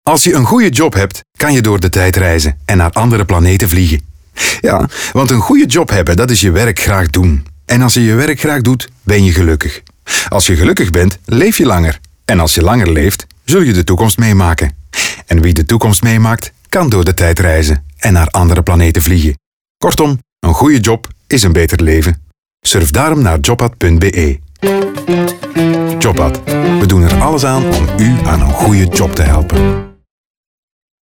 Als je een goede job hebt, kan je door de tijd reizen en naar andere planeten vliegen. Ja, want een goede job hebben, dat is je werk graag doen. En als je je werk graag doet, ben je gelukkig. Als je gelukkig bent, leef je langer. En als je langer leeft, zul je de toekomst meemaken. En wie de toekomst meemaakt, kan door de tijd reizen en naar andere planeten vliegen. Kortom, een goede job is een beter leven. Surf daarom naar jobad.be. Jobad. We doen er alles aan om u aan een goede job te helpen.